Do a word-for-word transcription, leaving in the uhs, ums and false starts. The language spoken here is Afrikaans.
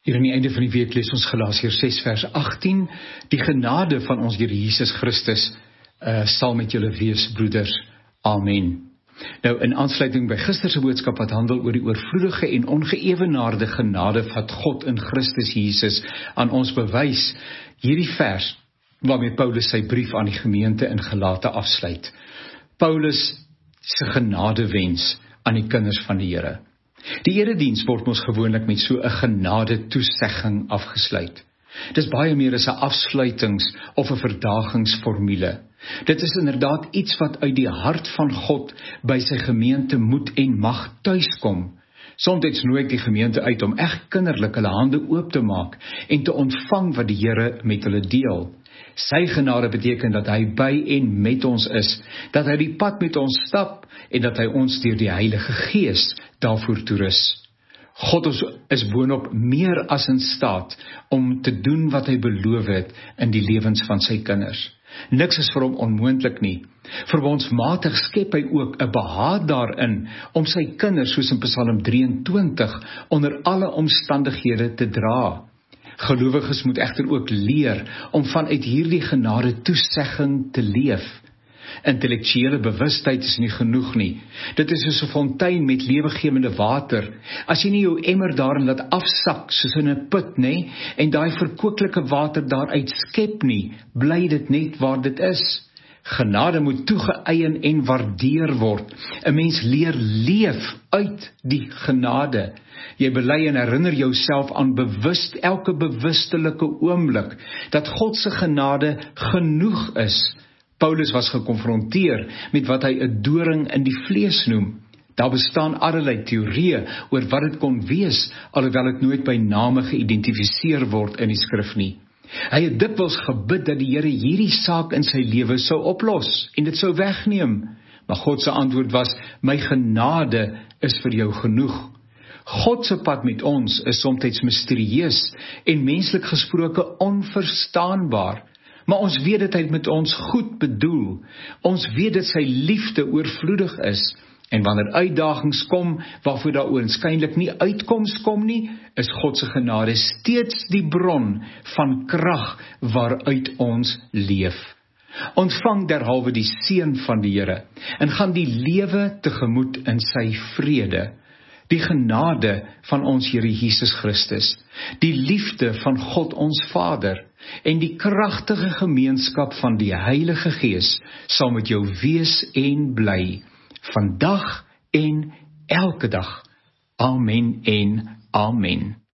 Hier aan die einde van die week lees ons Galasiërs ses vers agttien. Die genade van ons Here Jesus Christus uh, sal met julle wees, broeders. Amen. Nou, in aansluiting by gister se boodskap wat handel oor die oorvloedige en ongeëwenaarde genade wat God in Christus Jesus aan ons bewys, hierdie vers waarmee Paulus sy brief aan die gemeente in Galate afsluit. Paulus se genadewens aan die kinders van die Here. Die erediens word ons gewoonlik met so 'n genade toesegging afgesluit. Dis baie meer as 'n afsluitings- of 'n verdagingsformule. Dit is inderdaad iets wat uit die hart van God by sy gemeente moet en mag tuiskom. Soms nooi ek die gemeente uit om echt kinderlik hulle hande oop te maak en te ontvang wat die Here met hulle deel. Sy genade beteken dat hy by en met ons is, dat hy die pad met ons stap en dat hy ons deur die Heilige Gees daarvoor toerus. God is boonop meer as in staat om te doen wat hy beloof het in die lewens van sy kinders. Niks is vir hom onmoontlik nie. Verbondsmatig skep hy ook 'n behaag daarin om sy kinders, soos in Psalm drieëntwintig, onder alle omstandighede te dra. Gelowiges moet egter ook leer om vanuit hierdie genade toesegging te leef. Intellektuele bewustheid is nie genoeg nie. Dit is soos 'n fontein met lewegewende water. As jy nie jou emmer daarin laat afsak soos in 'n put, nê, en daai verkwikkelike water daaruit skep nie, bly dit net waar dit is. Genade moet toegeëien en waardeer word. 'n Mens leer leef uit die genade. Jy bely en herinner jouself aan bewust, elke bewustelike oomblik, dat God se genade genoeg is. Paulus was gekonfronteer met wat hy 'n doring in die vlees noem. Daar bestaan allerlei teorieë oor wat dit kon wees, alhoewel dit nooit by name geïdentifiseer word in die skrif nie. Hy het dikwels gebid dat die Here hierdie saak in sy lewe sou oplos en dit sou wegneem. Maar God se antwoord was: my genade is vir jou genoeg. God se pad met ons is soms misterieus en menslik gesproke onverstaanbaar. Maar ons weet dat hy met ons goed bedoel. Ons weet dat sy liefde oorvloedig is. En wanneer uitdagings kom, waarvoor daar oënskynlik nie uitkoms kom nie, is God se genade steeds die bron van krag waaruit ons leef. Ontvang derhalwe die seën van die Here en gaan die lewe tegemoet in sy vrede. Die genade van ons Here Jesus Christus, die liefde van God ons Vader en die kragtige gemeenskap van die Heilige Gees sal met jou wees en bly, vandag en elke dag. Amen en amen.